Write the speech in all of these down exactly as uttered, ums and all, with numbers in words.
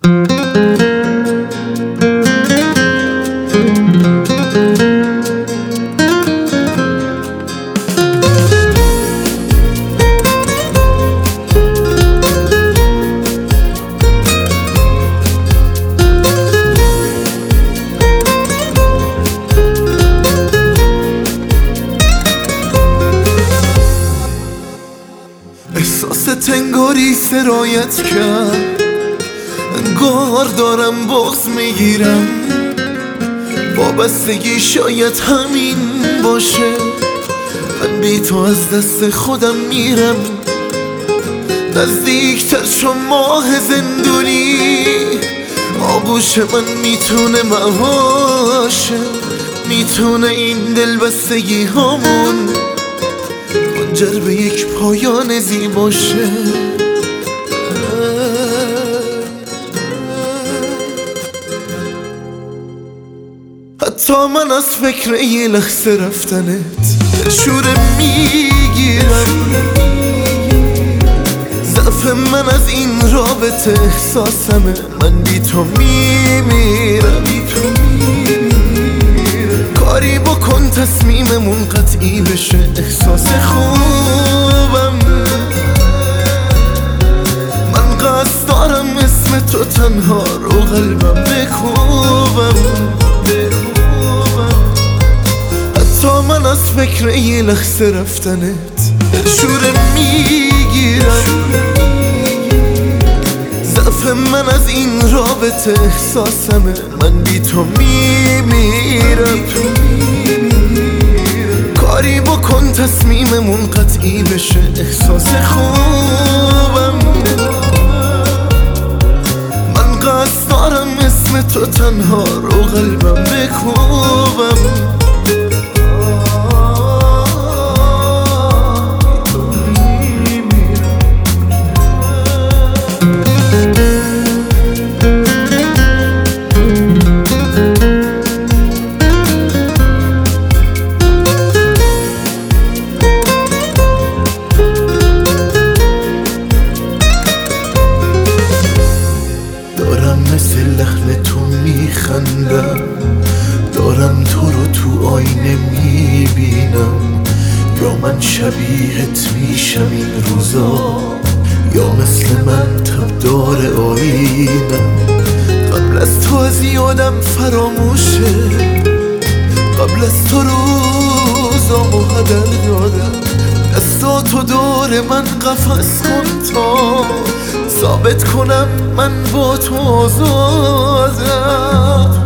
احساست انگاری سرایت کرد، انگار دارم بغض میگیرم. وابستگی شاید همین باشه، من بی تو از دست خودم میرم. نزدیکتر چون ماه زندونی، آغوش من میتونه مواشه، میتونه این دلبستگی همون منجر به یک پایان زیباشه. حتی من از فکر یه لحظه رفتنت دلشوره میگیرم. ضعف من از این رابطه احساسمه، من بی تو میمیرم. کاری بکن تصمیممون قطعی بشه، احساس خوبم. من قصد دارم اسم تو تنها رو قلبم بکوبم. حتی من از فکر یه لحظه رفتنت دلشوره میگیرم. ضعف من از این رابطه احساسمه، من بی تو میمیرم. کاری بکن تصمیممون قطعی بشه، احساس خوبم. من قصد دارم اسم تو تنها رو قلبم بکوبم. مثل لحن تو میخندم، دارم تو رو تو آینه میبینم. یا من شبیهت میشم این روزا، یا مثل من تبدار آینم. قبل از تو از یادم فراموشه، قبل از تو روزامو هدر دادم. دستاتو دور من قفس کن تا ثابت کنم من با تو آزادم.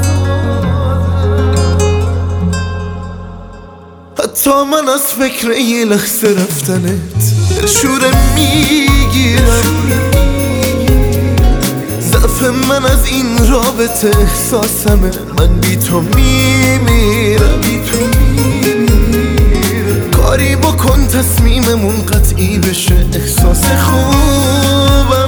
حتی من از فکر یه لحظه رفتنت دلشوره میگیرم. ضعف من از این رابطه احساسمه، من بی تو میمیرم. کاری بکن تصمیممون قطعی بشه، احساس خوبم.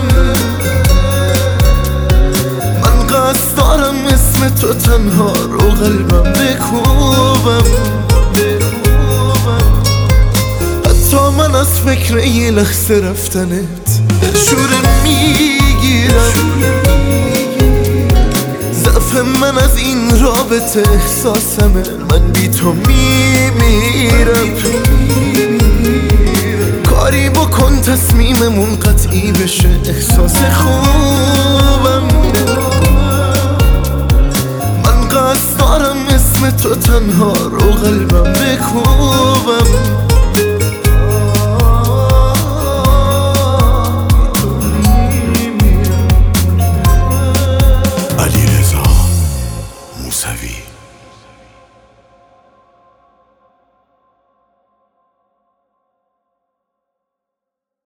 من قصد دارم اسم تو تنها رو قلبم بکوبم. حتی من از فکر یه لحظه رفتنت دلشوره میگیرم. ضعف من از این رابطه احساسمه، من بی تو میمیرم. کاری بکن تصمیممون قطعی بشه، احساس خوبم. من قصد دارم اسم تو تنها رو قلبم بکوبم.